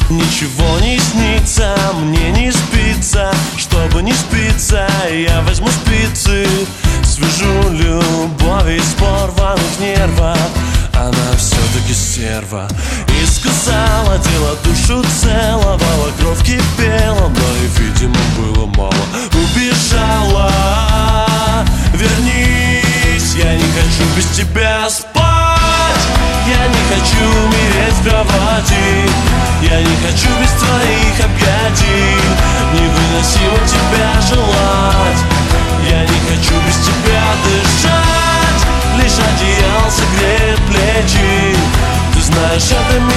Ничего не снится, мне не спится. Чтобы не спиться, я возьму спицы, свяжу любовь из порванных нервов. Она все-таки стерва. И сказала, дело душу целовала, кровь кипела, но и, видимо, было мало. Убежала, вернись, я не хочу без тебя спать. Я не хочу умереть в кровати. Я не хочу без твоих объятий. Невыносимо тебя желать. Я не хочу без тебя дышать. Лишь одеяло согреет плечи. Ты знаешь, это